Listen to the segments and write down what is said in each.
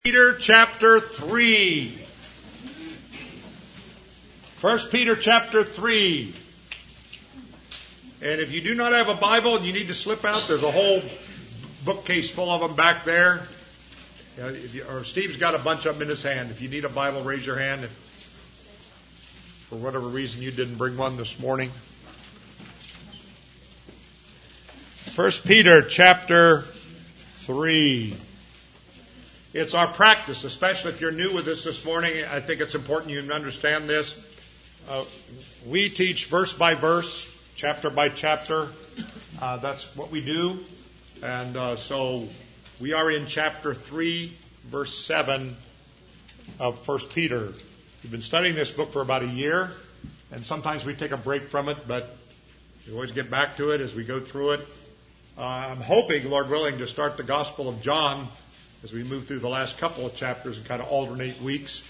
Peter chapter 3. 1 Peter chapter 3. And if you do not have a Bible and you need to slip out, there's a whole bookcase full of them back there. Or Steve's got a bunch of them in his hand. If you need a Bible, raise your hand. If for whatever reason you didn't bring one this morning. 1 Peter chapter 3. It's our practice, especially if you're new with us this morning. I think it's important you understand this. We teach verse by verse, chapter by chapter. That's what we do. And so we are in chapter 3, verse 7 of 1 Peter. We've been studying this book for about a year, and sometimes we take a break from it, but we always get back to it as we go through it. I'm hoping, Lord willing, to start the Gospel of John as we move through the last couple of chapters and kind of alternate weeks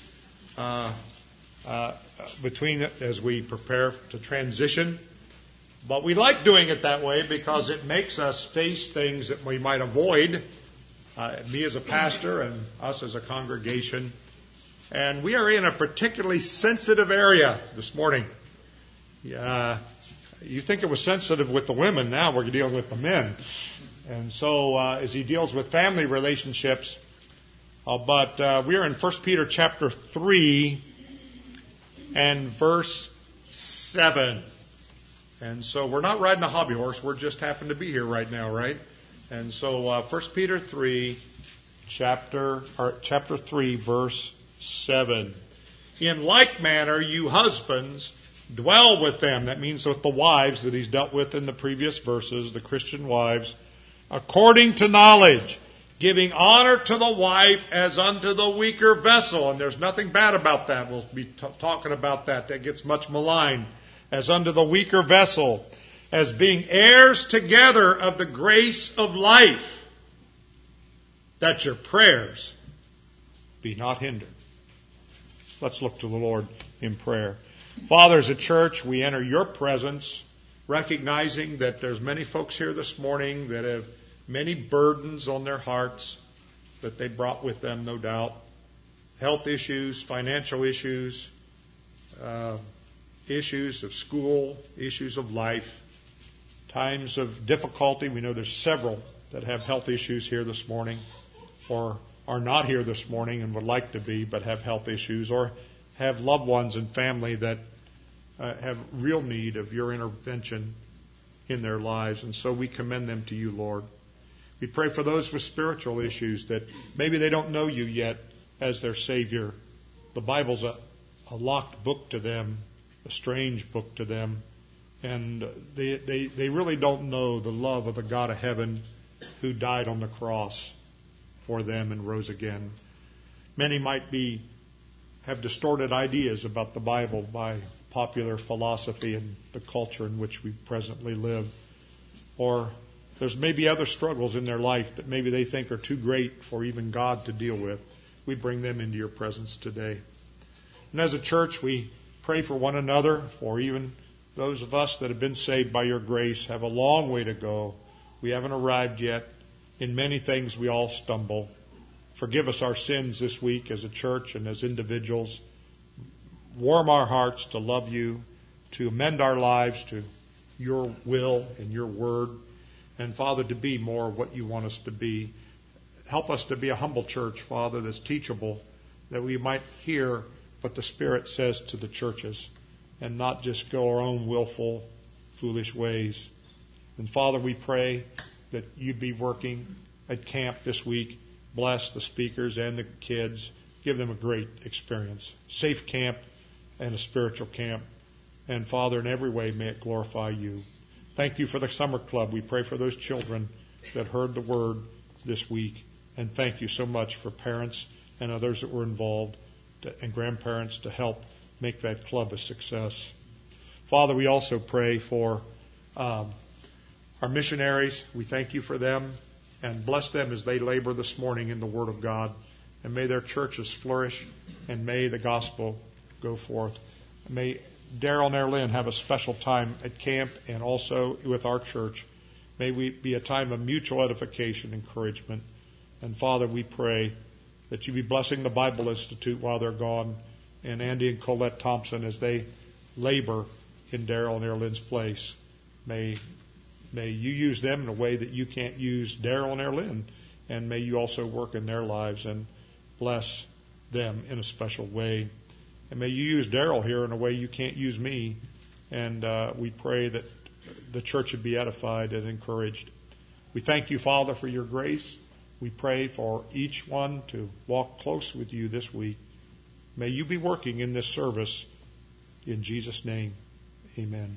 between it as we prepare to transition. But we like doing it that way because it makes us face things that we might avoid, me as a pastor and us as a congregation. And we are in a particularly sensitive area this morning. You think it was sensitive with the women, now we're dealing with the men. And so as he deals with family relationships, but we are in 1 Peter chapter 3 and verse 7. And so we're not riding a hobby horse, we're just happen to be here right now, right? And so 1 Peter 3, chapter 3, verse 7. In like manner, you husbands, dwell with them. That means with the wives that he's dealt with in the previous verses, the Christian wives, according to knowledge, giving honor to the wife as unto the weaker vessel. And there's nothing bad about that. We'll be talking about that. That gets much maligned. As unto the weaker vessel, as being heirs together of the grace of life, that your prayers be not hindered. Let's look to the Lord in prayer. Father, as a church, we enter your presence, recognizing that there's many folks here this morning that have many burdens on their hearts that they brought with them, no doubt. Health issues, financial issues, issues of school, issues of life, times of difficulty. We know there's several that have health issues here this morning, or are not here this morning and would like to be, but have health issues, or have loved ones and family that have real need of your intervention in their lives. And so we commend them to you, Lord. We pray for those with spiritual issues that maybe they don't know you yet as their Savior. The Bible's a locked book to them, a strange book to them. And they really don't know the love of the God of heaven who died on the cross for them and rose again. Many might have distorted ideas about the Bible by popular philosophy and the culture in which we presently live. Or there's maybe other struggles in their life that maybe they think are too great for even God to deal with. We bring them into your presence today. And as a church, we pray for one another, for even those of us that have been saved by your grace have a long way to go. We haven't arrived yet. In many things we all stumble. Forgive us our sins this week as a church and as individuals. Warm our hearts to love you, to amend our lives to your will and your word. And Father, to be more of what you want us to be. Help us to be a humble church, Father, that's teachable, that we might hear what the Spirit says to the churches and not just go our own willful, foolish ways. And Father, we pray that you'd be working at camp this week. Bless the speakers and the kids. Give them a great experience. Safe camp and a spiritual camp. And Father, in every way, may it glorify you. Thank you for the summer club. We pray for those children that heard the word this week. And thank you so much for parents and others that were involved and grandparents to help make that club a success. Father, we also pray for our missionaries. We thank you for them and bless them as they labor this morning in the Word of God. And may their churches flourish and may the gospel go forth. May Daryl and Erlyn have a special time at camp and also with our church. May we be a time of mutual edification, encouragement. And Father, we pray that you be blessing the Bible Institute while they're gone, and Andy and Colette Thompson as they labor in Darrell and Erlynn's place. May you use them in a way that you can't use Darrell and Erlynn, and may you also work in their lives and bless them in a special way. And may you use Darrell here in a way you can't use me, and we pray that the church would be edified and encouraged. We thank you, Father, for your grace. We pray for each one to walk close with you this week. May you be working in this service. In Jesus' name, amen.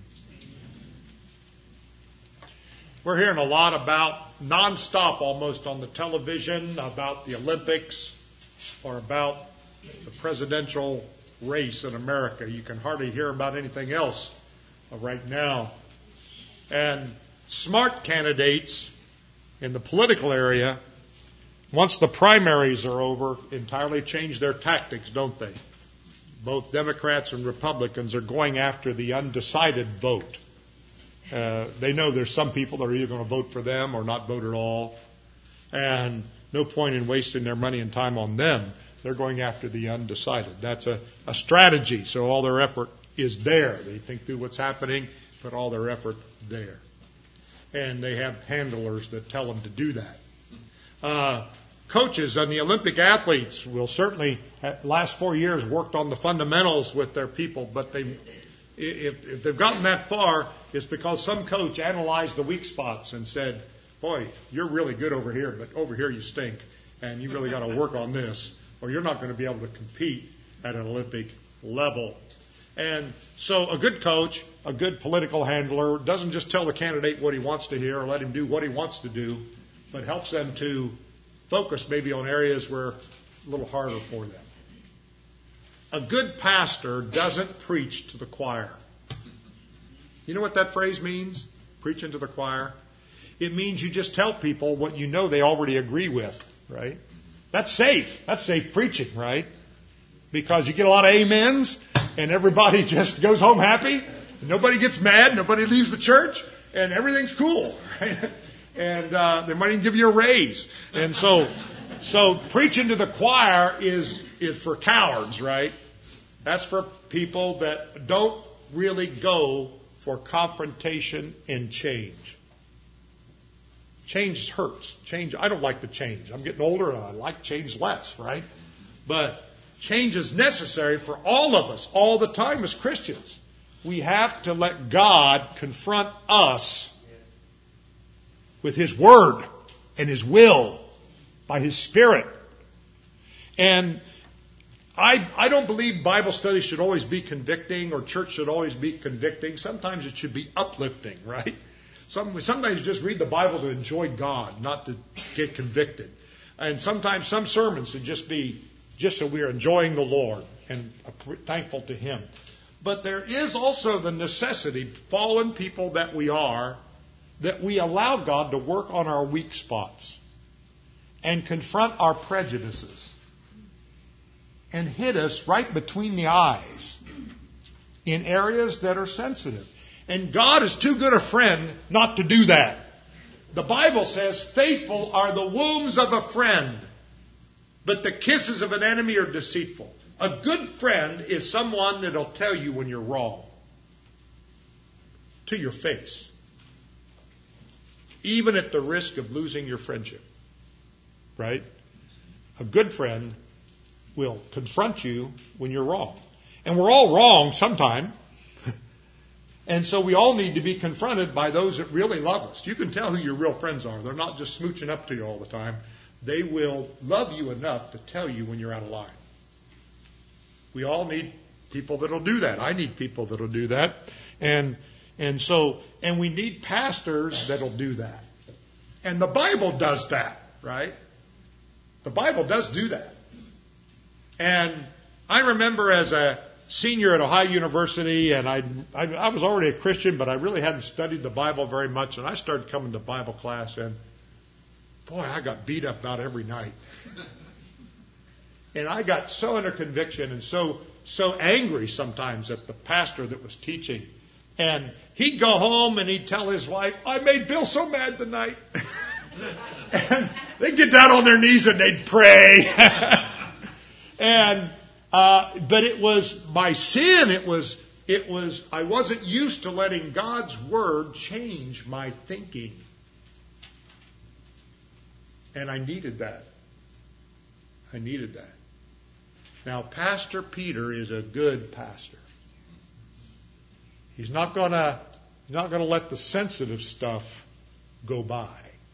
We're hearing a lot about, nonstop almost on the television, about the Olympics or about the presidential race in America. You can hardly hear about anything else right now. And smart candidates in the political area, once the primaries are over, entirely change their tactics, don't they? Both Democrats and Republicans are going after the undecided vote. They know there's some people that are either going to vote for them or not vote at all. And no point in wasting their money and time on them. They're going after the undecided. That's a strategy. So all their effort is there. They think through what's happening, put all their effort there. And they have handlers that tell them to do that. Coaches and the Olympic athletes will certainly, last 4 years, worked on the fundamentals with their people, but if they've gotten that far, it's because some coach analyzed the weak spots and said, boy, you're really good over here, but over here you stink, and you really got to work on this, or you're not going to be able to compete at an Olympic level. And so a good coach, a good political handler, doesn't just tell the candidate what he wants to hear or let him do what he wants to do, but helps them to focus maybe on areas where a little harder for them. A good pastor doesn't preach to the choir. You know what that phrase means? Preaching to the choir? It means you just tell people what you know they already agree with, right? That's safe. That's safe preaching, right? Because you get a lot of amens and everybody just goes home happy. Nobody gets mad. Nobody leaves the church. And everything's cool, right? And they might even give you a raise. And so preaching to the choir is for cowards, right? That's for people that don't really go for confrontation and change. Change hurts. Change. I don't like the change. I'm getting older and I like change less, right? But change is necessary for all of us, all the time as Christians. We have to let God confront us with His Word and His will by His Spirit. And I don't believe Bible study should always be convicting or church should always be convicting. Sometimes it should be uplifting, right? Sometimes you just read the Bible to enjoy God, not to get convicted. And sometimes some sermons should just be just so we're enjoying the Lord and thankful to Him. But there is also the necessity, fallen people that we are, that we allow God to work on our weak spots and confront our prejudices and hit us right between the eyes in areas that are sensitive. And God is too good a friend not to do that. The Bible says, faithful are the wounds of a friend, but the kisses of an enemy are deceitful. A good friend is someone that'll tell you when you're wrong. To your face. Even at the risk of losing your friendship. Right? A good friend will confront you when you're wrong. And we're all wrong sometime. And so we all need to be confronted by those that really love us. You can tell who your real friends are. They're not just smooching up to you all the time. They will love you enough to tell you when you're out of line. We all need people that'll do that. I need people that'll do that. And we need pastors that'll do that. And the Bible does that, right? The Bible does do that. And I remember as a senior at Ohio University, and I was already a Christian, but I really hadn't studied the Bible very much, and I started coming to Bible class, and boy, I got beat up about every night. And I got so under conviction and so angry sometimes at the pastor that was teaching. And he'd go home and he'd tell his wife, I made Bill so mad tonight. And they'd get down on their knees and they'd pray. But it was my sin. It was I wasn't used to letting God's Word change my thinking. And I needed that. I needed that. Now, Pastor Peter is a good pastor. He's not going to let the sensitive stuff go by.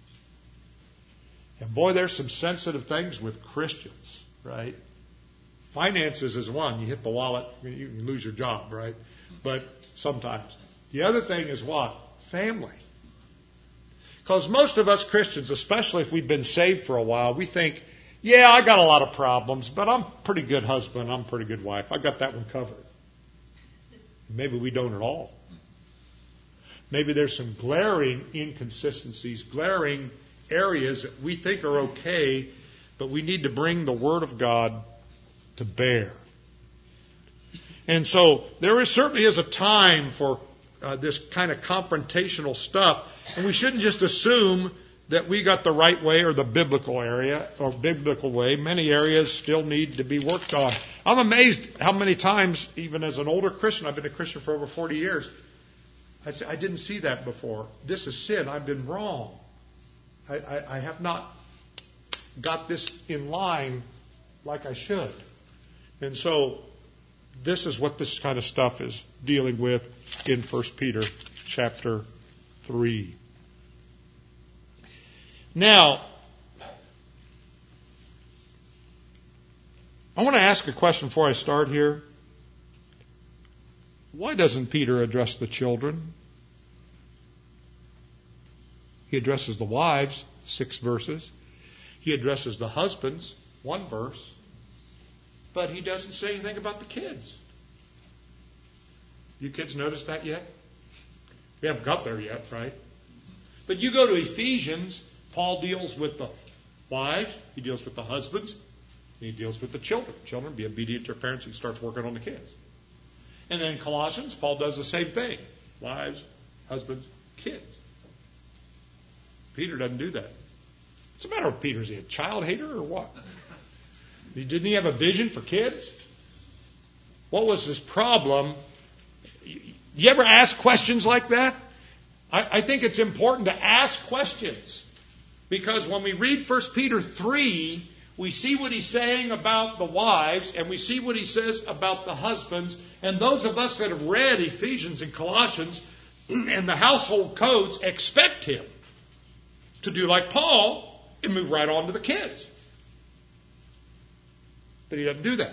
And boy, there's some sensitive things with Christians, right? Finances is one. You hit the wallet, you can lose your job, right? But sometimes. The other thing is what? Family. Because most of us Christians, especially if we've been saved for a while, we think, yeah, I got a lot of problems, but I'm a pretty good husband, I'm a pretty good wife. I got that one covered. Maybe we don't at all. Maybe there's some glaring inconsistencies, glaring areas that we think are okay, but we need to bring the Word of God to bear. And so there certainly is a time for this kind of confrontational stuff, and we shouldn't just assume that we got the right way or the biblical area or biblical way. Many areas still need to be worked on. I'm amazed how many times, even as an older Christian, I've been a Christian for over 40 years, I'd say, I didn't see that before. This is sin. I've been wrong. I have not got this in line like I should. And so this is what this kind of stuff is dealing with in 1 Peter chapter 3. Now, I want to ask a question before I start here. Why doesn't Peter address the children? He addresses the wives, 6 verses. He addresses the husbands, 1 verse. But he doesn't say anything about the kids. You kids notice that yet? We haven't got there yet, right? But you go to Ephesians, Paul deals with the wives, he deals with the husbands, and he deals with the children. Children, be obedient to your parents. He starts working on the kids. And then in Colossians, Paul does the same thing. Wives, husbands, kids. Peter doesn't do that. What's the matter with Peter? Is he a child hater or what? Didn't he have a vision for kids? What was his problem? You ever ask questions like that? I think it's important to ask questions. Because when we read 1 Peter 3, we see what he's saying about the wives, and we see what he says about the husbands. And those of us that have read Ephesians and Colossians and the household codes expect him to do like Paul and move right on to the kids. But he doesn't do that.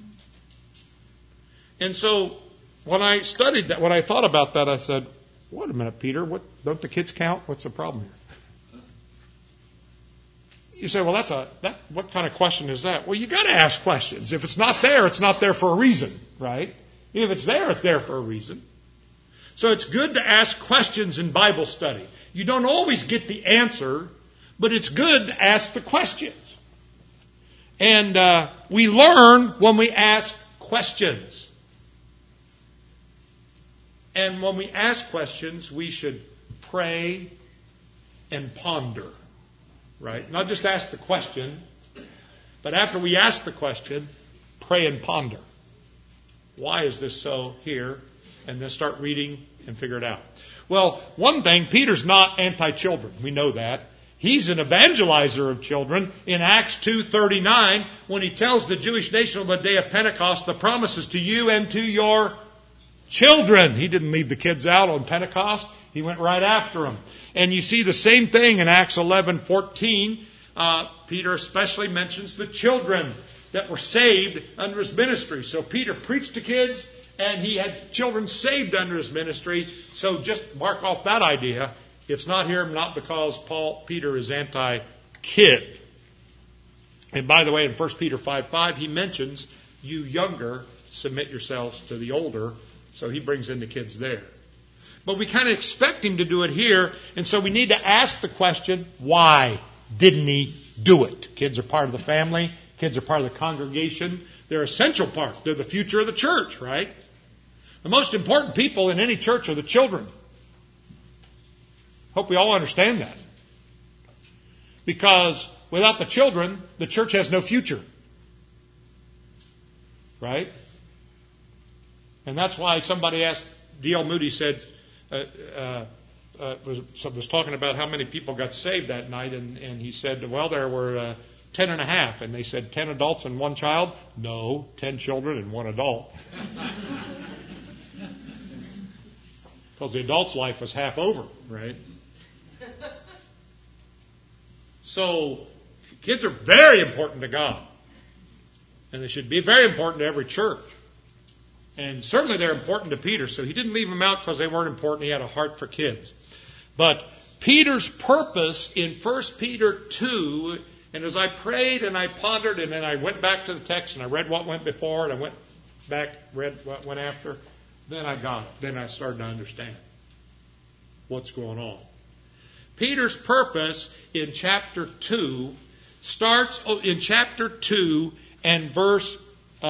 And so when I studied that, when I thought about that, I said, wait a minute, Peter, don't the kids count? What's the problem here? You say, well, what kind of question is that? Well, you got to ask questions. If it's not there for a reason, right? If it's there for a reason. So it's good to ask questions in Bible study. You don't always get the answer, but it's good to ask the questions. And we learn when we ask questions. And when we ask questions, we should pray and ponder. Right? Not just ask the question, but after we ask the question, pray and ponder. Why is this so here? And then start reading and figure it out. Well, one thing, Peter's not anti-children. We know that. He's an evangelizer of children. In Acts 2:39, when he tells the Jewish nation on the day of Pentecost, the promises to you and to your children. He didn't leave the kids out on Pentecost. He went right after them. And you see the same thing in Acts 11:14. Peter especially mentions the children that were saved under his ministry. So Peter preached to kids, and he had children saved under his ministry. So just mark off that idea. It's not here, not because Peter is anti-kid. And by the way, in 1 Peter 5:5, he mentions, you younger, submit yourselves to the older. So he brings in the kids there. But we kind of expect him to do it here. And so we need to ask the question, why didn't he do it? Kids are part of the family. Kids are part of the congregation. They're essential part. They're the future of the church, right? The most important people in any church are the children. Hope we all understand that. Because without the children, the church has no future. right? And that's why somebody asked, D.L. Moody said, was talking about how many people got saved that night, and he said, well, there were 10 and a half. And they said, 10 adults and 1 child? No, 10 children and 1 adult. Because the adult's life was half over, right? So, kids are very important to God. And they should be very important to every church. And certainly they're important to Peter, so he didn't leave them out because they weren't important. He had a heart for kids. But Peter's purpose in 1 Peter 2, and as I prayed and I pondered, and then I went back to the text and I read what went before and I went back, read what went after, then I got it. Then I started to understand what's going on. Peter's purpose in chapter 2 starts in chapter 2 and verse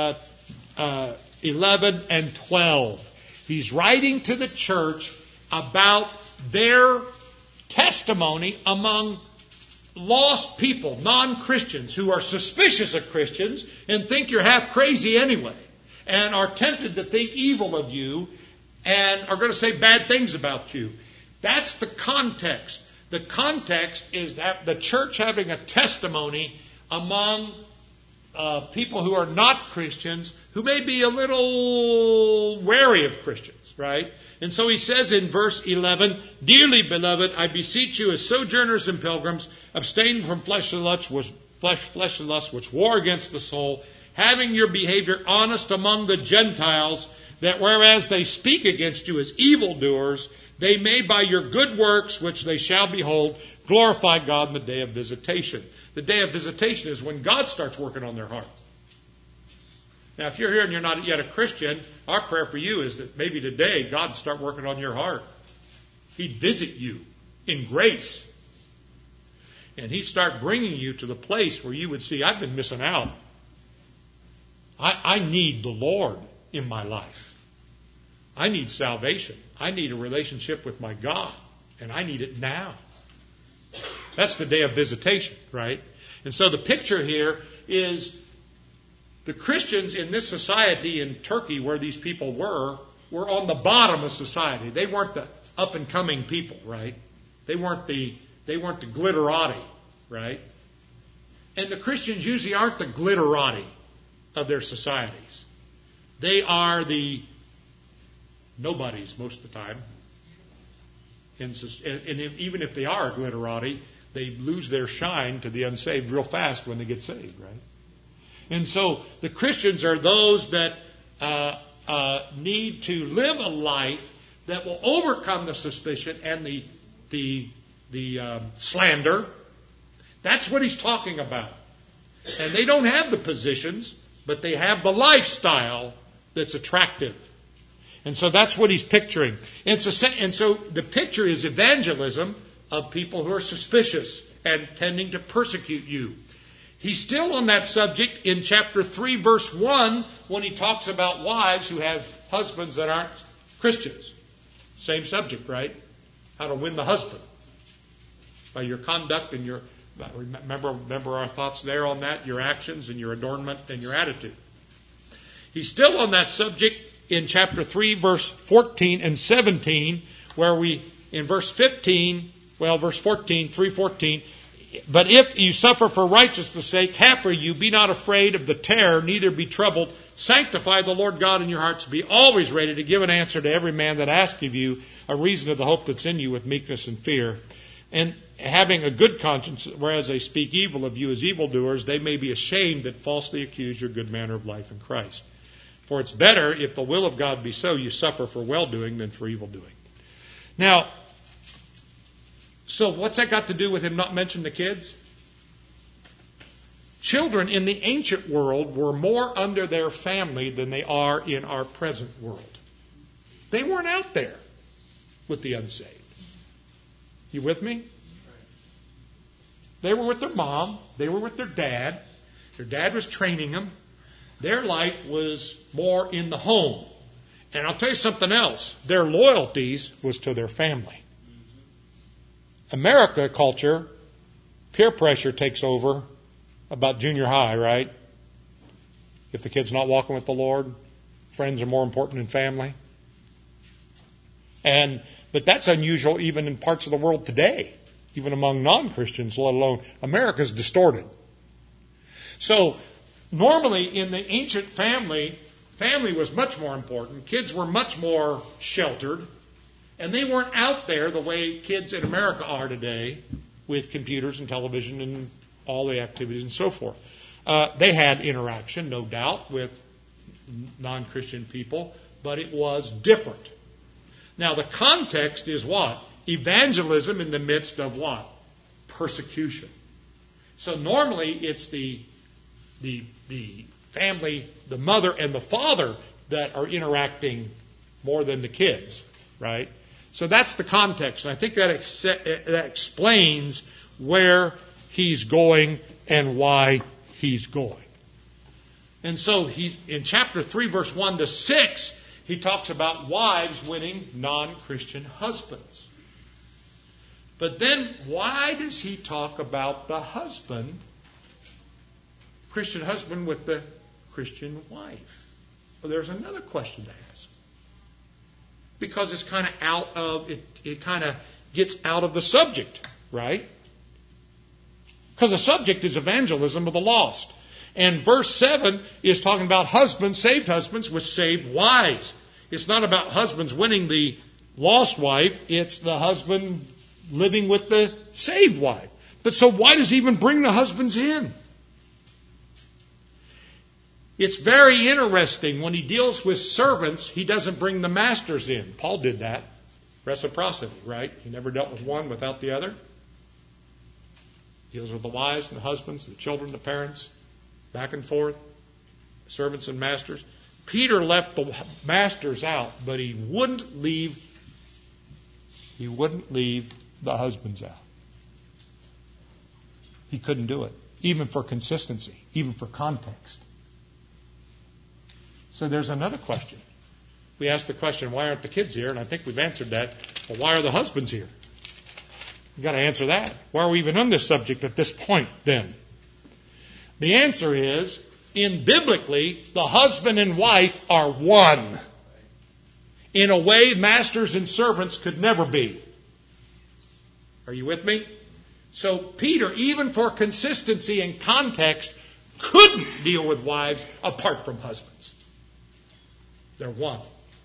11 and 12. He's writing to the church about their testimony among lost people, non-Christians, who are suspicious of Christians and think you're half crazy anyway, and are tempted to think evil of you and are going to say bad things about you. That's the context. The context is that the church having a testimony among people who are not Christians, who may be a little wary of Christians, right? And so he says in verse 11, "Dearly beloved, I beseech you as sojourners and pilgrims, abstain from fleshly lusts which war against the soul, having your behavior honest among the Gentiles, that whereas they speak against you as evildoers, they may by your good works, which they shall behold, glorify God in the day of visitation." The day of visitation is when God starts working on their heart. Now, if you're here and you're not yet a Christian, our prayer for you is that maybe today God would start working on your heart. He'd visit you in grace. And He'd start bringing you to the place where you would see, I've been missing out. I need the Lord in my life. I need salvation. I need a relationship with my God. And I need it now. That's the day of visitation, right? And so the picture here is the Christians in this society in Turkey, where these people were on the bottom of society. They weren't the up and coming people, right? They weren't the glitterati, right? And the Christians usually aren't the glitterati of their societies. They are the nobodies most of the time. And even if they are a glitterati, they lose their shine to the unsaved real fast when they get saved, right? And so the Christians are those that need to live a life that will overcome the suspicion and the slander. That's what he's talking about. And they don't have the positions, but they have the lifestyle that's attractive. And so that's what he's picturing. And so the picture is evangelism of people who are suspicious and tending to persecute you. He's still on that subject in chapter 3, verse 1, when he talks about wives who have husbands that aren't Christians. Same subject, right? How to win the husband. By your conduct and your... Remember our thoughts there on that? Your actions and your adornment and your attitude. He's still on that subject in chapter 3, verse 14 and 17, where in verse 14, 3:14, "But if you suffer for righteousness' sake, happy you, be not afraid of the terror, neither be troubled. Sanctify the Lord God in your hearts. Be always ready to give an answer to every man that asks of you a reason of the hope that's in you with meekness and fear. And having a good conscience, whereas they speak evil of you as evildoers, they may be ashamed that falsely accuse your good manner of life in Christ. For it's better, if the will of God be so, you suffer for well-doing than for evil-doing." Now, so what's that got to do with him not mentioning the kids? Children in the ancient world were more under their family than they are in our present world. They weren't out there with the unsaved. You with me? They were with their mom. They were with their dad. Their dad was training them. Their life was more in the home. And I'll tell you something else. Their loyalties was to their family. America culture, peer pressure takes over about junior high, right? if the kid's not walking with the Lord. Friends are more important than family. But that's unusual even in parts of the world today, even among non-Christians, let alone America's distorted. So normally in the ancient family was much more important. Kids were much more sheltered, and they weren't out there the way kids in America are today with computers and television and all the activities and so forth. They had interaction, no doubt, with non-Christian people, but it was different. Now, the context is what? Evangelism in the midst of what? Persecution. So normally it's the family, the mother and the father that are interacting more than the kids, right? So that's the context. And I think that explains where he's going and why he's going. And so in chapter 3, verse 1 to 6, he talks about wives winning non-Christian husbands. But then why does he talk about the husband, Christian husband with the Christian wife? Well, there's another question to ask. Because it's kind of it kind of gets out of the subject, right? Because the subject is evangelism of the lost. And verse 7 is talking about husbands, saved husbands with saved wives. It's not about husbands winning the lost wife. It's the husband living with the saved wife. But so why does he even bring the husbands in? It's very interesting. When he deals with servants, he doesn't bring the masters in. Paul did that. Reciprocity, right? He never dealt with one without the other. He deals with the wives and the husbands, the children, the parents, back and forth, servants and masters. Peter left the masters out, but he wouldn't leave the husbands out. He couldn't do it, even for consistency, even for context. So there's another question. We asked the question, why aren't the kids here? And I think we've answered that. Well, why are the husbands here? You've got to answer that. Why are we even on this subject at this point then? The answer is, biblically, the husband and wife are one. In a way masters and servants could never be. Are you with me? So Peter, even for consistency and context, couldn't deal with wives apart from husbands. They're one.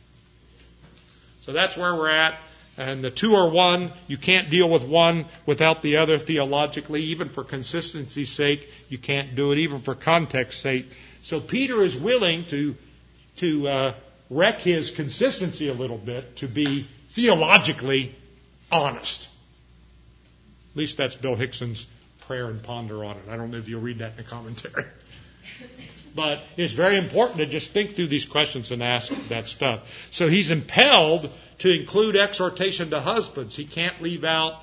So that's where we're at. And the two are one. You can't deal with one without the other theologically. Even for consistency's sake, you can't do it. Even for context's sake. So Peter is willing to wreck his consistency a little bit to be theologically honest. At least that's Bill Hickson's prayer and ponder on it. I don't know if you'll read that in the commentary. But it's very important to just think through these questions and ask that stuff. So he's impelled to include exhortation to husbands. He can't leave out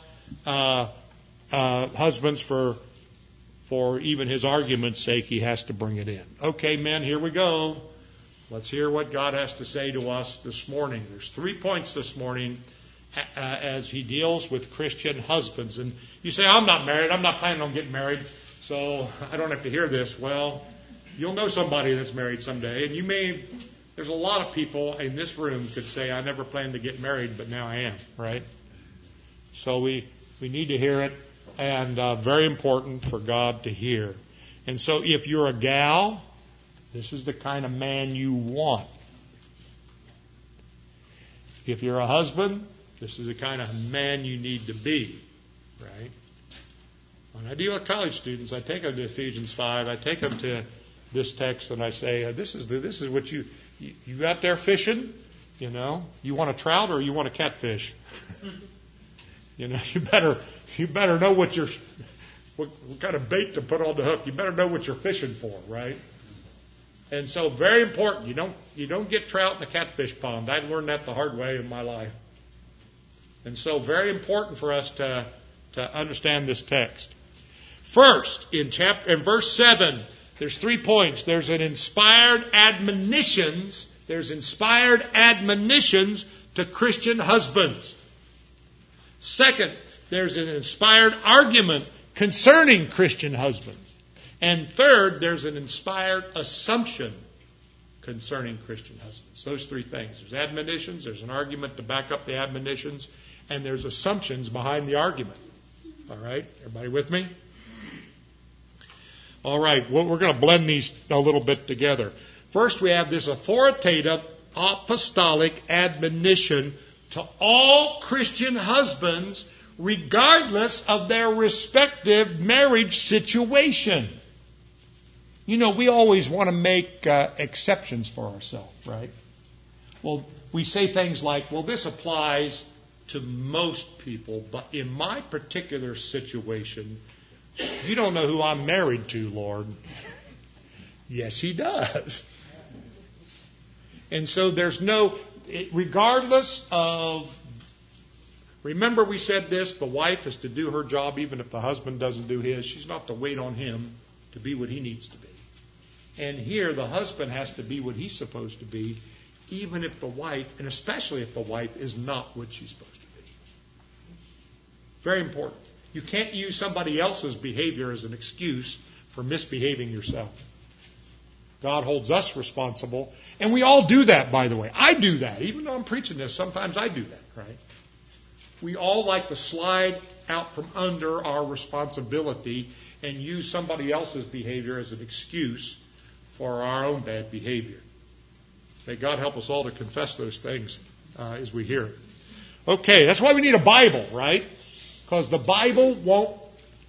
husbands for even his argument's sake. He has to bring it in. Okay, men, here we go. Let's hear what God has to say to us this morning. There's 3 points this morning as he deals with Christian husbands. And you say, I'm not married. I'm not planning on getting married, so I don't have to hear this. Well, you'll know somebody that's married someday. And there's a lot of people in this room could say, I never planned to get married, but now I am, right? So we need to hear it, and very important for God to hear. And so if you're a gal, this is the kind of man you want. If you're a husband, this is the kind of man you need to be, right? When I deal with college students, I take them to Ephesians 5. I take them to this text, and I say, this is what you out there fishing, you know. You want a trout or you want a catfish? You know, you better know what kind of bait to put on the hook. You better know what you're fishing for, right? And so, very important. You don't get trout in a catfish pond. I learned that the hard way in my life. And so, very important for us to understand this text. First, in verse 7, there's 3 points. There's inspired admonitions. There's inspired admonitions to Christian husbands. Second, there's an inspired argument concerning Christian husbands. And third, there's an inspired assumption concerning Christian husbands. Those three things. There's admonitions, there's an argument to back up the admonitions, and there's assumptions behind the argument. All right? Everybody with me? All right. Well, we're going to blend these a little bit together. First, we have this authoritative apostolic admonition to all Christian husbands, regardless of their respective marriage situation. You know, we always want to make exceptions for ourselves, right? Well, we say things like, well, this applies to most people, but in my particular situation, you don't know who I'm married to, Lord. Yes, He does. And so there's no, regardless of, remember we said this, the wife is to do her job even if the husband doesn't do his. She's not to wait on him to be what he needs to be. And here the husband has to be what he's supposed to be, even if the wife, and especially if the wife is not what she's supposed to be. Very important. You can't use somebody else's behavior as an excuse for misbehaving yourself. God holds us responsible. And we all do that, by the way. I do that. Even though I'm preaching this, sometimes I do that, right? We all like to slide out from under our responsibility and use somebody else's behavior as an excuse for our own bad behavior. May God help us all to confess those things as we hear it. Okay, that's why we need a Bible, right? Because the Bible won't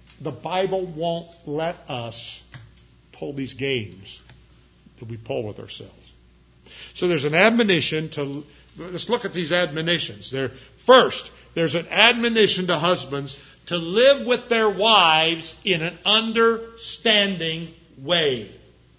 let us pull these games that we pull with ourselves. So there's an admonition to, let's look at these admonitions. First, there's an admonition to husbands to live with their wives in an understanding way.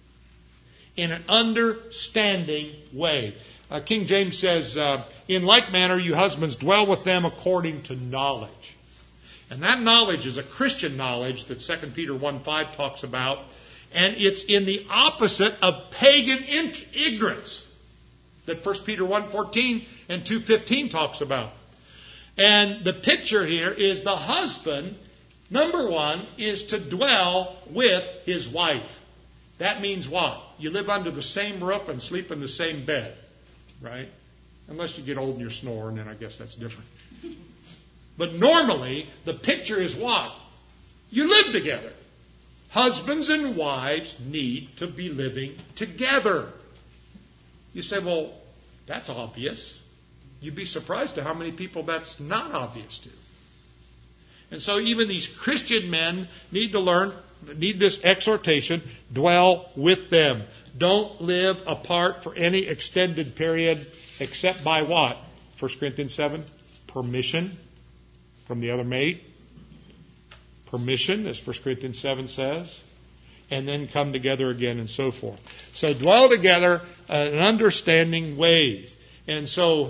In an understanding way. King James says, in like manner, you husbands dwell with them according to knowledge. And that knowledge is a Christian knowledge that 2 Peter 1:5 talks about. And it's in the opposite of pagan ignorance that 1 Peter 1:14 and 2:15 talks about. And the picture here is the husband, number one, is to dwell with his wife. That means what? You live under the same roof and sleep in the same bed, right? Unless you get old and you're snoring, then I guess that's different. But normally, the picture is what? You live together. Husbands and wives need to be living together. You say, well, that's obvious. You'd be surprised at how many people that's not obvious to. And so even these Christian men need to learn, need this exhortation, dwell with them. Don't live apart for any extended period except by what? 1 Corinthians 7, permission from the other maid. Permission, as 1 Corinthians 7 says. And then come together again and so forth. So dwell together in understanding ways. And so,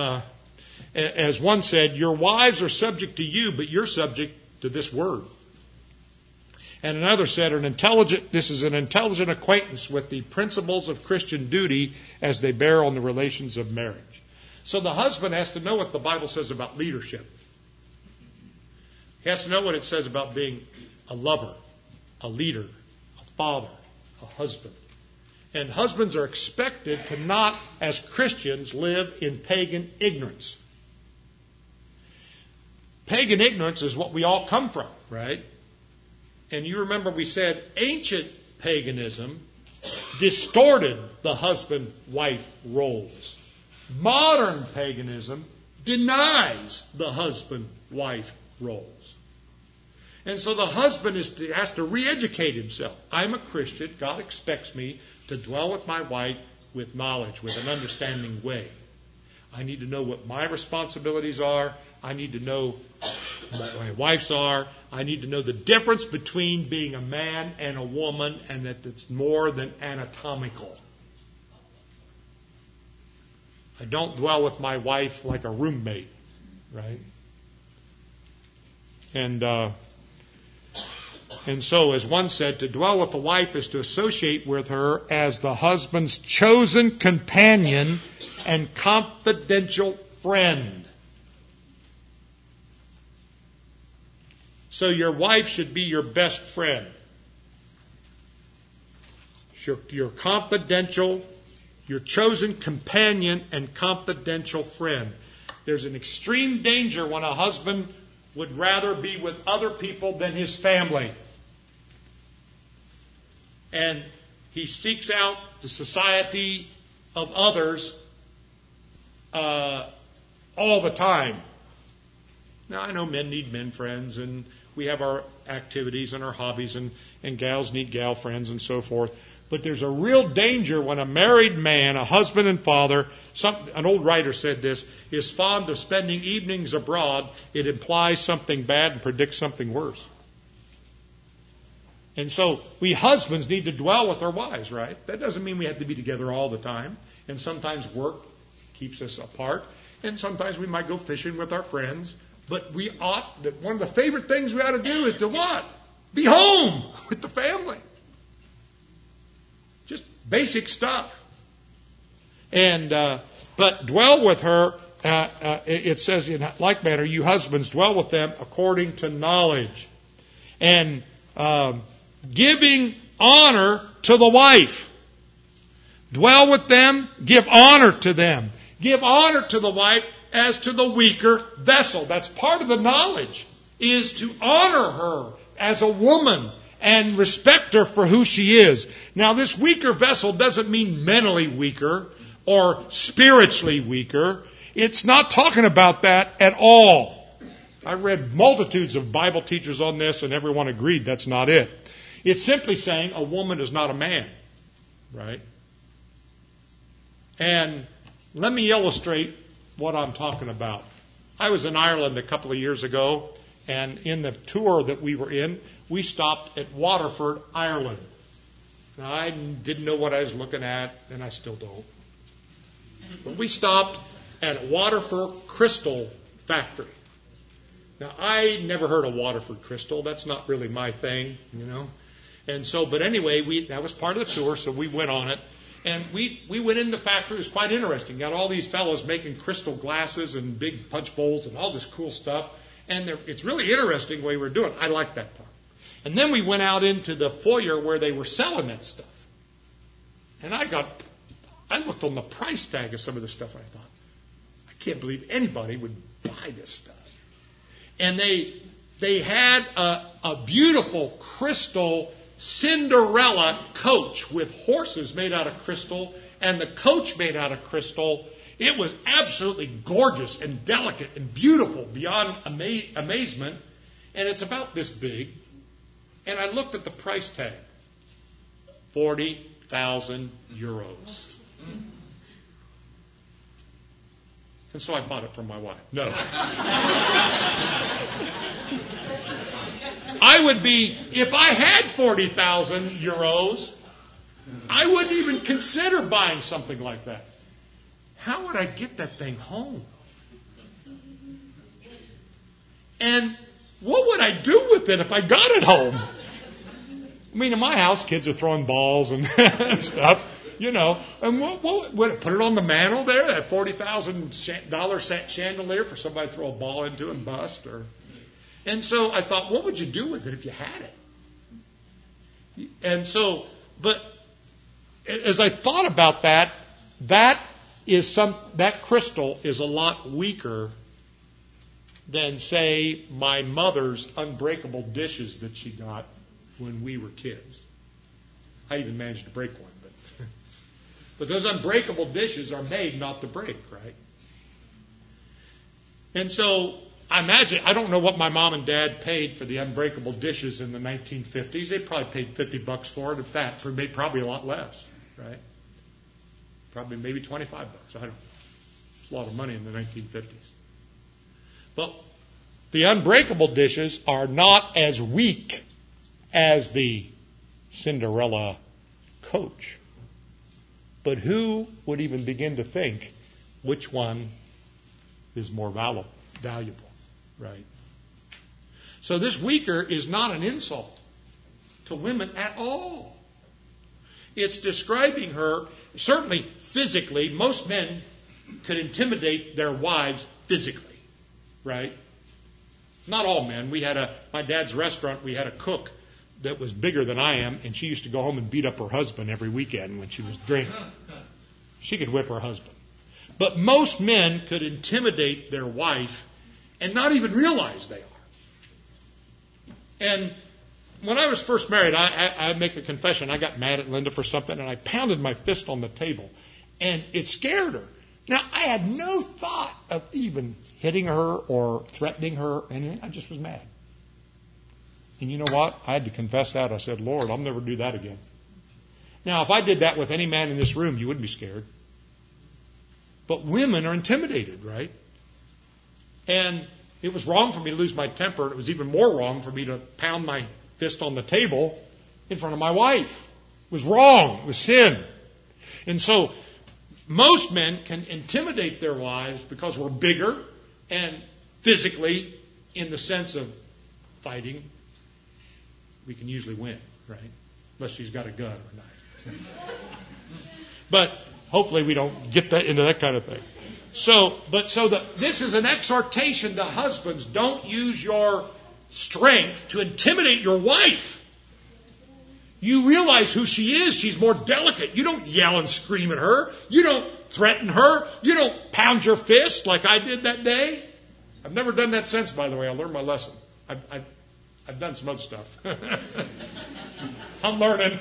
as one said, your wives are subject to you, but you're subject to this word. And another said, this is an intelligent acquaintance with the principles of Christian duty as they bear on the relations of marriage. So the husband has to know what the Bible says about leadership. He has to know what it says about being a lover, a leader, a father, a husband. And husbands are expected to not, as Christians, live in pagan ignorance. Pagan ignorance is what we all come from, right? And you remember we said ancient paganism distorted the husband-wife roles. Modern paganism denies the husband-wife roles. And so the husband has to re-educate himself. I'm a Christian. God expects me to dwell with my wife with knowledge, with an understanding way. I need to know what my responsibilities are. I need to know what my wife's are. I need to know the difference between being a man and a woman, and that it's more than anatomical. I don't dwell with my wife like a roommate, right? And so, as one said, to dwell with the wife is to associate with her as the husband's chosen companion and confidential friend. So your wife should be your best friend. your confidential, your chosen companion and confidential friend. There's an extreme danger when a husband would rather be with other people than his family. And he seeks out the society of others all the time. Now, I know men need men friends, and we have our activities and our hobbies, and gals need gal friends and so forth. But there's a real danger when a married man, a husband and father, an old writer said this, is fond of spending evenings abroad. It implies something bad and predicts something worse. And so we husbands need to dwell with our wives, right? That doesn't mean we have to be together all the time. And sometimes work keeps us apart. And sometimes we might go fishing with our friends. But one of the favorite things we ought to do is to what? Be home with the family. Just basic stuff. And but dwell with her, it says in like manner, you husbands dwell with them according to knowledge. And giving honor to the wife. Dwell with them, give honor to them. Give honor to the wife as to the weaker vessel. That's part of the knowledge, is to honor her as a woman and respect her for who she is. Now, this weaker vessel doesn't mean mentally weaker or spiritually weaker. It's not talking about that at all. I read multitudes of Bible teachers on this, and everyone agreed that's not it. It's simply saying a woman is not a man, right? And let me illustrate what I'm talking about. I was in Ireland a couple of years ago, and in the tour that we were in, we stopped at Waterford, Ireland. Now, I didn't know what I was looking at, and I still don't. But we stopped at Waterford Crystal Factory. Now, I never heard of Waterford Crystal. That's not really my thing, you know. And so, but anyway, that was part of the tour, so we went on it. And we went in the factory. It was quite interesting. Got all these fellows making crystal glasses and big punch bowls and all this cool stuff. And it's really interesting what we were doing. I liked that part. And then we went out into the foyer where they were selling that stuff. And I looked on the price tag of some of the stuff. I thought, I can't believe anybody would buy this stuff. And they had a beautiful crystal Cinderella coach with horses made out of crystal and the coach made out of crystal. It was absolutely gorgeous and delicate and beautiful beyond amazement. And it's about this big. And I looked at the price tag. 40,000 euros. And so I bought it for my wife. No. If I had 40,000 euros, I wouldn't even consider buying something like that. How would I get that thing home? And what would I do with it if I got it home? I mean, in my house, kids are throwing balls and stuff, you know. And what would put it on the mantle there, that $40,000 chandelier for somebody to throw a ball into and bust? And so I thought, what would you do with it if you had it? And so, but as I thought about that crystal is a lot weaker than, say, my mother's unbreakable dishes that she got when we were kids. I even managed to break one, but those unbreakable dishes are made not to break, right? And so I don't know what my mom and dad paid for the unbreakable dishes in the 1950s. They probably paid $50 for it, if that. Probably a lot less, right? Probably maybe $25. I don't know. It's a lot of money in the 1950s. But the unbreakable dishes are not as weak as the Cinderella coach. But who would even begin to think which one is more valuable, right? So this weaker is not an insult to women at all. It's describing her, certainly physically. Most men could intimidate their wives physically, right? Not all men. My dad's restaurant, we had a cook that was bigger than I am, and she used to go home and beat up her husband every weekend when she was drinking. She could whip her husband. But most men could intimidate their wife and not even realize they are. And when I was first married, I make a confession. I got mad at Linda for something, and I pounded my fist on the table. And it scared her. Now, I had no thought of even hitting her or threatening her or anything. I just was mad. And you know what? I had to confess that. I said, Lord, I'll never do that again. Now, if I did that with any man in this room, you wouldn't be scared. But women are intimidated, right? And it was wrong for me to lose my temper. It was even more wrong for me to pound my fist on the table in front of my wife. It was wrong. It was sin. And so most men can intimidate their wives because we're bigger and physically, in the sense of fighting, we can usually win, right? Unless she's got a gun or a knife. But hopefully we don't get into that kind of thing. This is an exhortation to husbands. Don't use your strength to intimidate your wife. You realize who she is. She's more delicate. You don't yell and scream at her. You don't threaten her. You don't pound your fist like I did that day. I've never done that since, by the way. I learned my lesson. I've done some other stuff. I'm learning.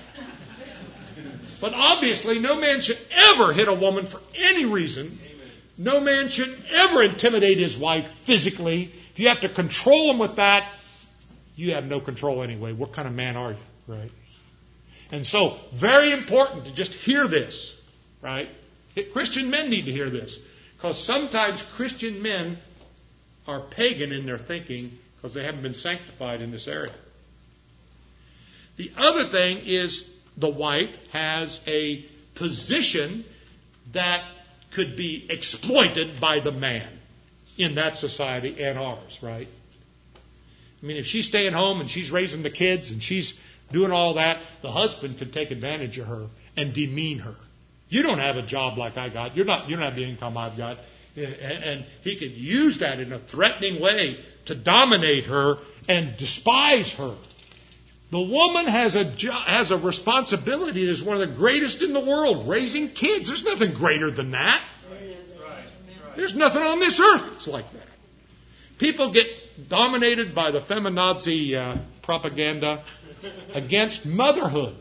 But obviously, no man should ever hit a woman for any reason. No man should ever intimidate his wife physically. If you have to control him with that, you have no control anyway. What kind of man are you, right? And so, very important to just hear this, right? Christian men need to hear this. Because sometimes Christian men are pagan in their thinking because they haven't been sanctified in this area. The other thing is the wife has a position that could be exploited by the man in that society and ours, right? I mean, if she's staying home and she's raising the kids and she's doing all that, the husband could take advantage of her and demean her. You don't have a job like I got. You don't have the income I've got. And he could use that in a threatening way to dominate her and despise her. The woman has a responsibility that is one of the greatest in the world, raising kids. There's nothing greater than that. There's nothing on this earth that's like that. People get dominated by the feminazi propaganda against motherhood.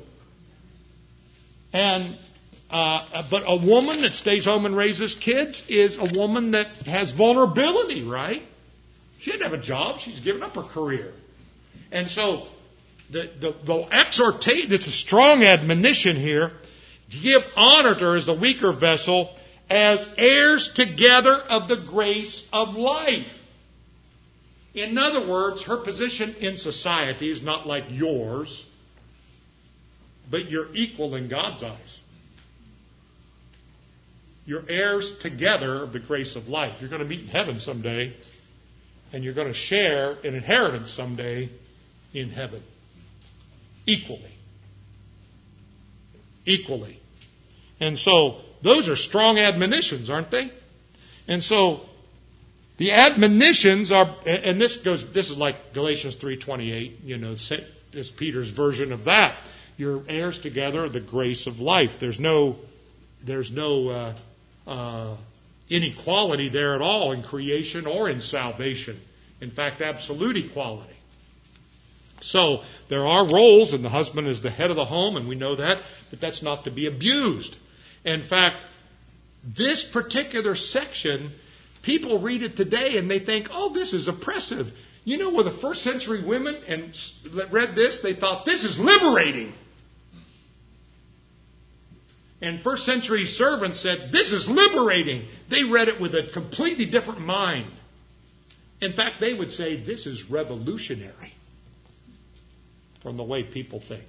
But a woman that stays home and raises kids is a woman that has vulnerability, right? She didn't have a job. She's given up her career. And so the exhortation, it's a strong admonition here, to give honor to her as the weaker vessel, as heirs together of the grace of life. In other words, her position in society is not like yours, but you're equal in God's eyes. You're heirs together of the grace of life. You're going to meet in heaven someday, and you're going to share an inheritance someday in heaven. Equally. Equally. And so, those are strong admonitions, aren't they? And so, the admonitions are, and this is like Galatians 3:28, this Peter's version of that. You're heirs together of the grace of life. There's no inequality there at all in creation or in salvation. In fact, absolute equality. So there are roles, and the husband is the head of the home, and we know that, but that's not to be abused. In fact, this particular section, people read it today and they think, oh, this is oppressive. You know, when the first century women read this, they thought, this is liberating. And first century servants said, this is liberating. They read it with a completely different mind. In fact, they would say, this is revolutionary from the way people think.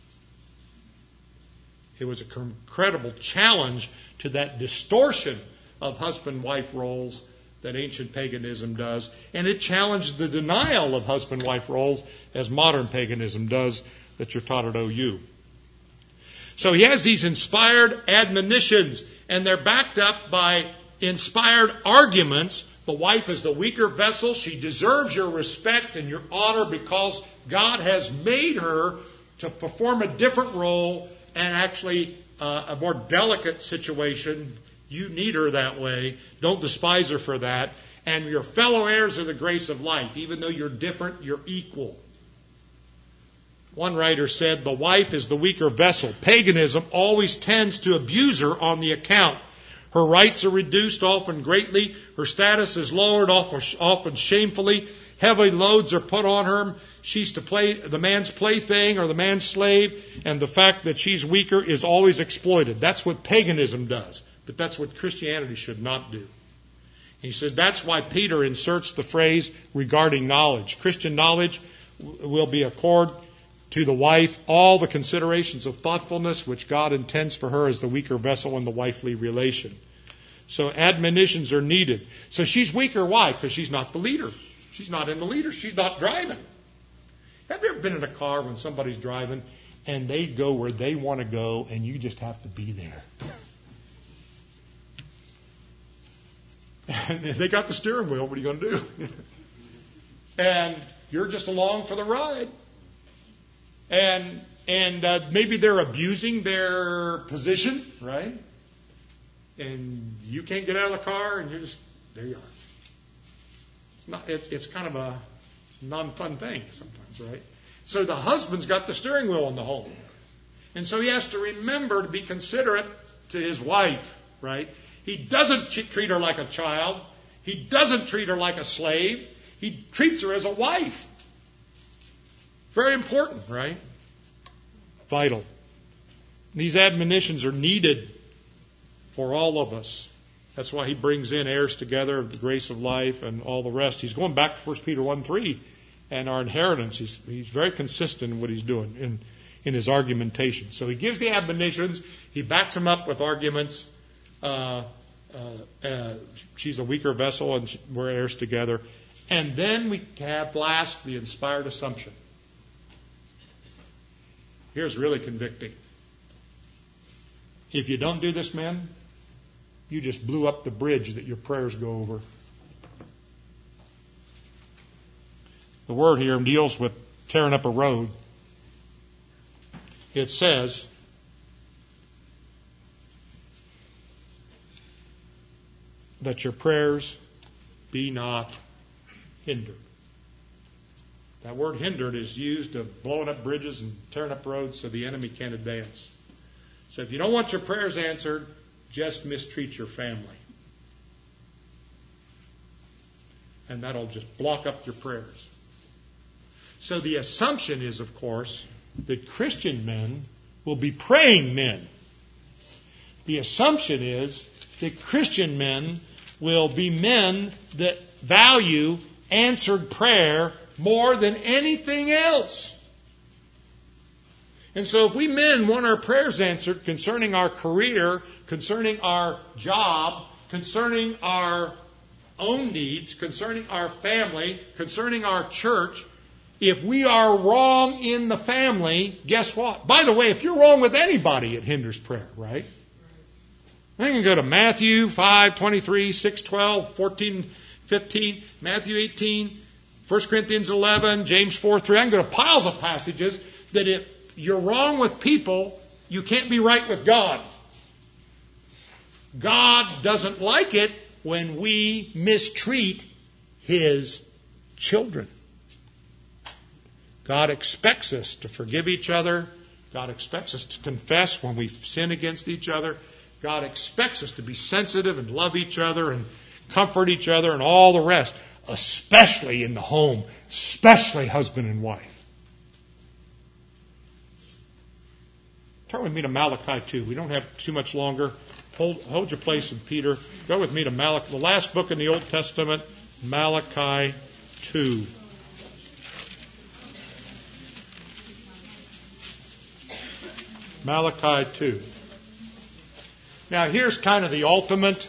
It was an incredible challenge to that distortion of husband-wife roles that ancient paganism does. And it challenged the denial of husband-wife roles as modern paganism does that you're taught at OU. So he has these inspired admonitions, and they're backed up by inspired arguments. The wife is the weaker vessel. She deserves your respect and your honor because God has made her to perform a different role and actually a more delicate situation. You need her that way. Don't despise her for that. And your fellow heirs of the grace of life. Even though you're different, you're equal. One writer said, the wife is the weaker vessel. Paganism always tends to abuse her on the account. Her rights are reduced, often greatly. Her status is lowered, often shamefully. Heavy loads are put on her. She's to play the man's plaything or the man's slave. And the fact that she's weaker is always exploited. That's what paganism does. But that's what Christianity should not do. He said that's why Peter inserts the phrase regarding knowledge. Christian knowledge will be accorded to the wife all the considerations of thoughtfulness which God intends for her as the weaker vessel in the wifely relation. So admonitions are needed. So she's weaker. Why? Because she's not the leader. She's not in the leader. She's not driving. Have you ever been in a car when somebody's driving and they go where they want to go and you just have to be there? And they got the steering wheel. What are you going to do? And you're just along for the ride. And maybe they're abusing their position, right? And you can't get out of the car, and you're just there. You are. It's kind of a non-fun thing sometimes, right? So the husband's got the steering wheel in the home, and so he has to remember to be considerate to his wife, right? He doesn't treat her like a child. He doesn't treat her like a slave. He treats her as a wife. Very important, right? Vital. These admonitions are needed for all of us. That's why he brings in heirs together of the grace of life and all the rest. He's going back to 1 Peter 1:3 and our inheritance. He's very consistent in what he's doing in his argumentation. So he gives the admonitions. He backs them up with arguments. She's a weaker vessel and we're heirs together. And then we have last the inspired assumption. Here's really convicting. If you don't do this, men, you just blew up the bridge that your prayers go over. The word here deals with tearing up a road. It says, that your prayers be not hindered. That word hindered is used of blowing up bridges and tearing up roads so the enemy can't advance. So if you don't want your prayers answered, just mistreat your family. And that'll just block up your prayers. So the assumption is, of course, that Christian men will be praying men. The assumption is that Christian men will be men that value answered prayer more than anything else. And so if we men want our prayers answered concerning our career, concerning our job, concerning our own needs, concerning our family, concerning our church, if we are wrong in the family, guess what? By the way, if you're wrong with anybody, it hinders prayer, right? I can go to Matthew 5:23, 6:12, 14:15, Matthew 18, 1 Corinthians 11, James 4:3. I can go to piles of passages that if you're wrong with people, you can't be right with God. God doesn't like it when we mistreat His children. God expects us to forgive each other. God expects us to confess when we sin against each other. God expects us to be sensitive and love each other and comfort each other and all the rest, especially in the home, especially husband and wife. Turn with me to Malachi 2. We don't have too much longer. Hold your place in Peter. Go with me to Malachi, the last book in the Old Testament, Malachi 2. Malachi 2. Now here's kind of the ultimate.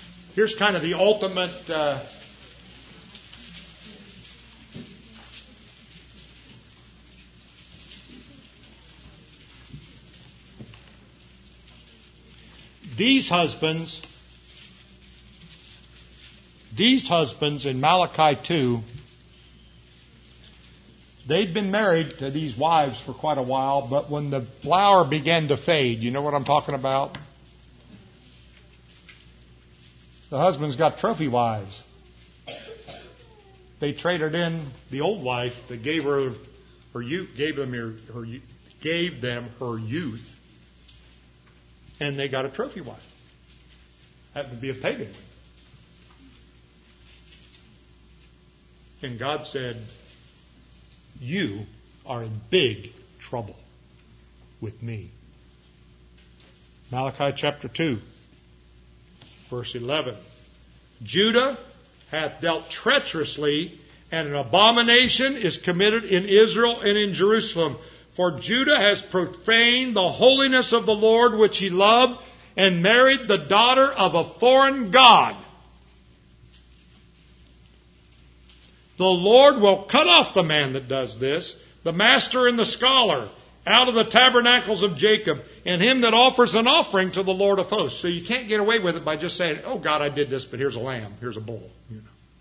These husbands in Malachi 2 they'd been married to these wives for quite a while, but when the flower began to fade, you know what I'm talking about? The husband's got trophy wives. They traded in the old wife that gave them her youth, and they got a trophy wife. Happened to be a pagan one. And God said, you are in big trouble with me. Malachi chapter 2, verse 11. Judah hath dealt treacherously, and an abomination is committed in Israel and in Jerusalem. For Judah has profaned the holiness of the Lord which he loved, and married the daughter of a foreign god. The Lord will cut off the man that does this, the master and the scholar, out of the tabernacles of Jacob, and him that offers an offering to the Lord of hosts. So you can't get away with it by just saying, oh God, I did this, but here's a lamb, here's a bull. You know.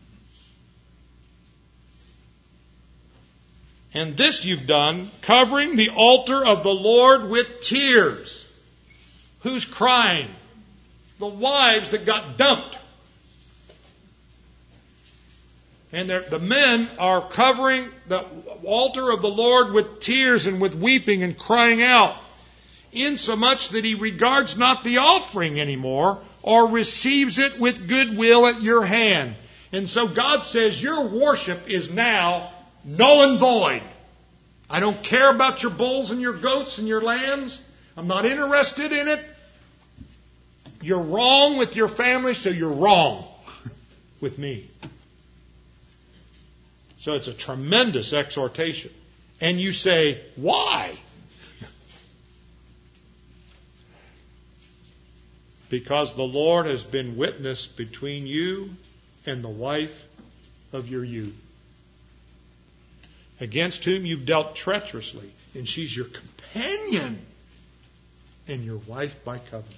And this you've done, covering the altar of the Lord with tears. Who's crying? The wives that got dumped. And the men are covering the altar of the Lord with tears and with weeping and crying out, insomuch that he regards not the offering anymore, or receives it with goodwill at your hand. And so God says, your worship is now null and void. I don't care about your bulls and your goats and your lambs. I'm not interested in it. You're wrong with your family, so you're wrong with me. So it's a tremendous exhortation. And you say, why? Because the Lord has been witness between you and the wife of your youth, against whom you've dealt treacherously, and she's your companion and your wife by covenant.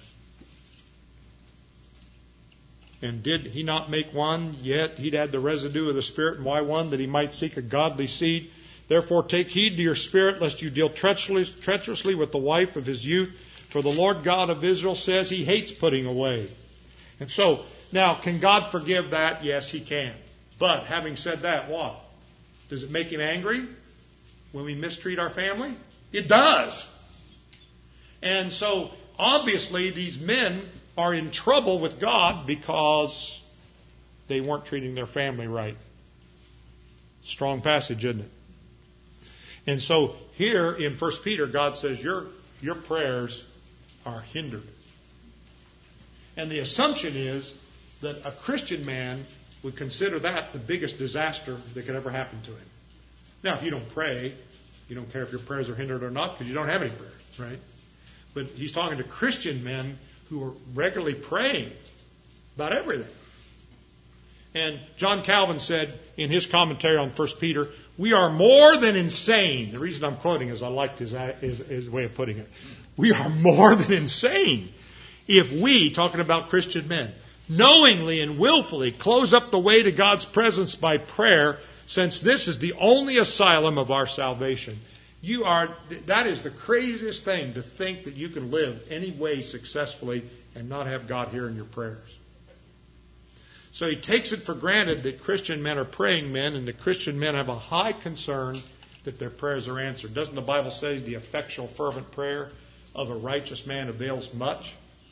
And did he not make one? Yet he'd add the residue of the Spirit. And why one? That he might seek a godly seed. Therefore take heed to your spirit, lest you deal treacherously with the wife of his youth. For the Lord God of Israel says he hates putting away. And so, now, can God forgive that? Yes, he can. But, having said that, what? Does it make him angry when we mistreat our family? It does. And so, obviously, these men are in trouble with God because they weren't treating their family right. Strong passage, isn't it? And so here in 1 Peter, God says your prayers are hindered. And the assumption is that a Christian man would consider that the biggest disaster that could ever happen to him. Now, if you don't pray, you don't care if your prayers are hindered or not because you don't have any prayers, right? But he's talking to Christian men who are regularly praying about everything. And John Calvin said in his commentary on 1 Peter, we are more than insane. The reason I'm quoting is I liked his way of putting it. We are more than insane if we, talking about Christian men, knowingly and willfully close up the way to God's presence by prayer, since this is the only asylum of our salvation. That is the craziest thing, to think that you can live any way successfully and not have God hearing your prayers. So he takes it for granted that Christian men are praying men, and that Christian men have a high concern that their prayers are answered. Doesn't the Bible say the effectual fervent prayer of a righteous man avails much?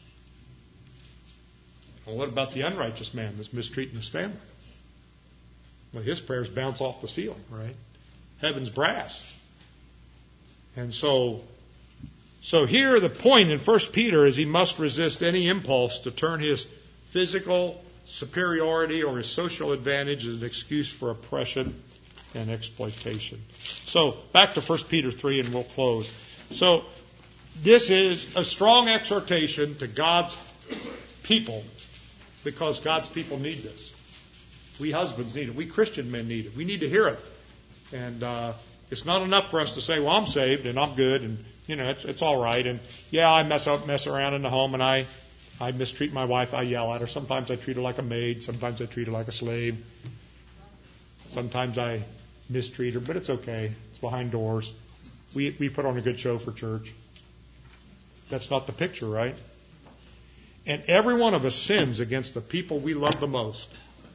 Well, what about the unrighteous man that's mistreating his family? Well, his prayers bounce off the ceiling, right? Heaven's brass. And so here the point in 1 Peter is he must resist any impulse to turn his physical superiority or his social advantage as an excuse for oppression and exploitation. So back to 1 Peter 3 and we'll close. So this is a strong exhortation to God's people because God's people need this. We husbands need it. We Christian men need it. We need to hear it. And it's not enough for us to say, well, I'm saved and I'm good and, it's all right. And, yeah, I mess around in the home and I mistreat my wife. I yell at her. Sometimes I treat her like a maid. Sometimes I treat her like a slave. Sometimes I mistreat her, but it's okay. It's behind doors. We put on a good show for church. That's not the picture, right? And every one of us sins against the people we love the most.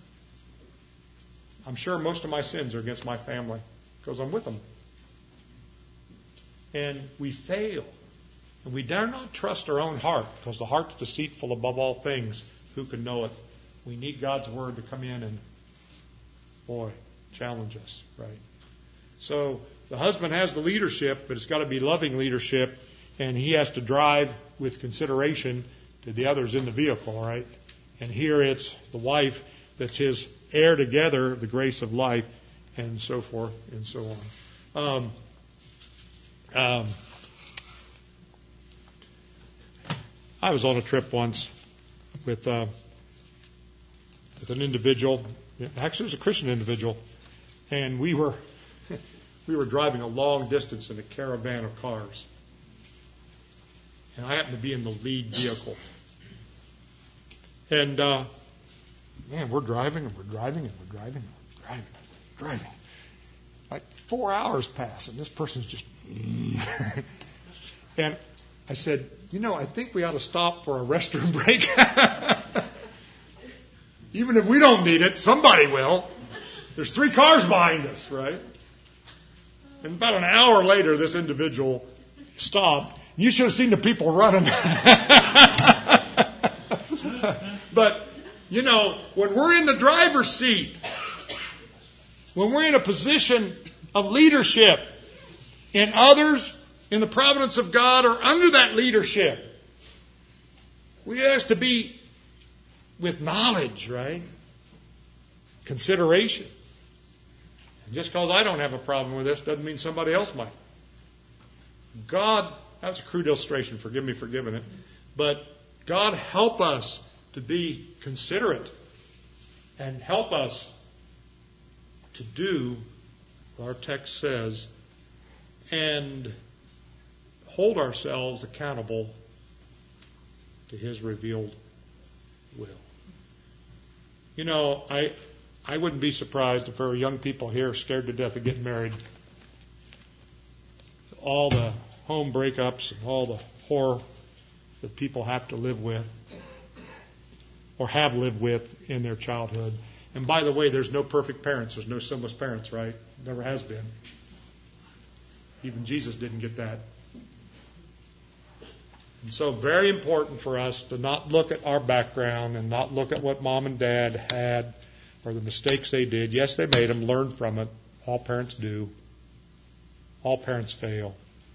I'm sure most of my sins are against my family because I'm with them. And we fail. And we dare not trust our own heart because the heart's deceitful above all things. Who can know it? We need God's Word to come in and, boy, challenge us, right? So the husband has the leadership, but it's got to be loving leadership, and he has to drive with consideration to the others in the vehicle, right? And here it's the wife that's his heir together, the grace of life, and so forth and so on. I was on a trip once with an individual. Actually, it was a Christian individual, and we were driving a long distance in a caravan of cars, and I happened to be in the lead vehicle. And man, we're driving and we're driving and we're driving and we're driving and we're driving. Like 4 hours pass, and this person's just. And I said, I think we ought to stop for a restroom break. Even if we don't need it, somebody will. There's 3 cars behind us, right? And about an hour later, this individual stopped. You should have seen the people running. But, when we're in the driver's seat, when we're in a position of leadership, and others in the providence of God are under that leadership, we have to be with knowledge, right? Consideration. And just because I don't have a problem with this doesn't mean somebody else might. God, that's a crude illustration, forgive me for giving it, but God help us to be considerate and help us to do what our text says and hold ourselves accountable to His revealed will. I wouldn't be surprised if there were young people here scared to death of getting married. All the home breakups and all the horror that people have to live with or have lived with in their childhood. And by the way, there's no perfect parents. There's no sinless parents, right? Never has been. Even Jesus didn't get that. And so very important for us to not look at our background and not look at what mom and dad had or the mistakes they did. Yes, they made them. Learn from it. All parents do. All parents fail.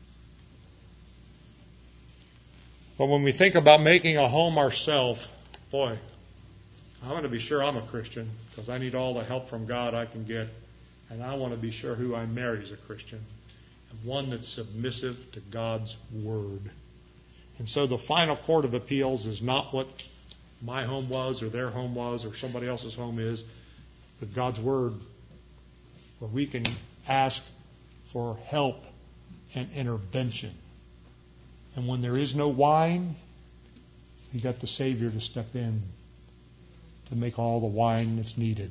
But when we think about making a home ourselves, boy, I want to be sure I'm a Christian because I need all the help from God I can get. And I want to be sure who I marry is a Christian. And one that's submissive to God's Word. And so the final court of appeals is not what my home was or their home was or somebody else's home is, but God's Word, where we can ask for help and intervention. And when there is no wine, you got the Savior to step in to make all the wine that's needed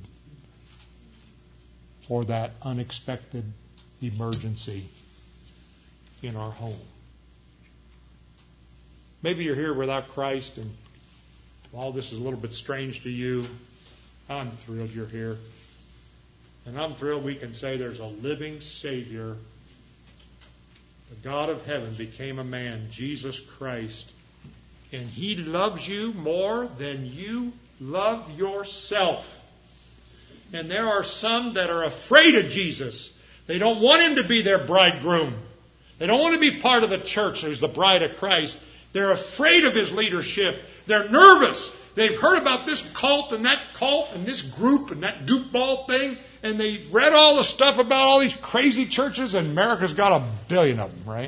for that unexpected emergency in our home. Maybe you're here without Christ and all this is a little bit strange to you. I'm thrilled you're here. And I'm thrilled we can say there's a living Savior. The God of heaven became a man, Jesus Christ. And He loves you more than you love yourself. And there are some that are afraid of Jesus. They don't want Him to be their bridegroom. They don't want to be part of the church who's the bride of Christ. They're afraid of His leadership. They're nervous. They've heard about this cult and this group and that goofball thing. And they've read all the stuff about all these crazy churches, and America's got 1 billion of them, right?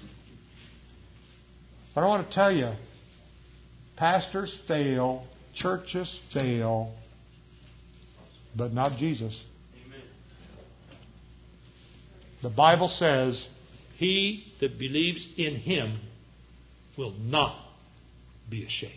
But I want to tell you, pastors fail, churches fail, but not Jesus. Amen. The Bible says, he that believes in Him will not be ashamed.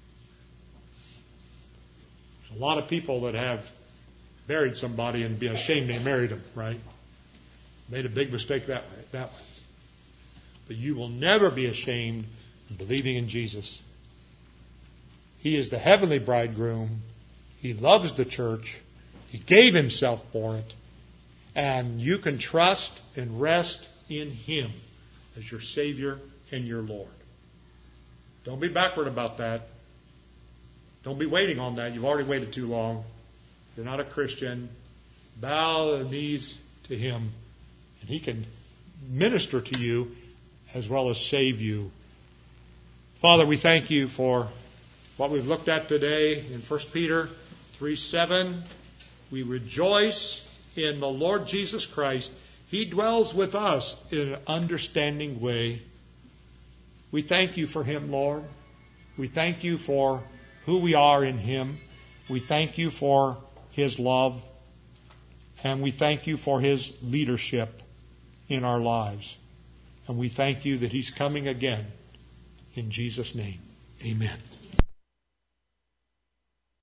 There's a lot of people that have married somebody and be ashamed they married them, right? Made a big mistake that way. But you will never be ashamed of believing in Jesus. He is the heavenly bridegroom. He loves the church. He gave himself for it. And you can trust and rest in Him as your Savior and your Lord. Don't be backward about that. Don't be waiting on that. You've already waited too long. You're not a Christian. Bow the knees to Him, and He can minister to you as well as save you. Father, we thank You for what we've looked at today in 1 Peter 3:7. We rejoice in the Lord Jesus Christ. He dwells with us in an understanding way. We thank You for Him, Lord. We thank You for who we are in Him. We thank You for His love. And we thank You for His leadership in our lives. And we thank You that He's coming again. In Jesus' name, amen.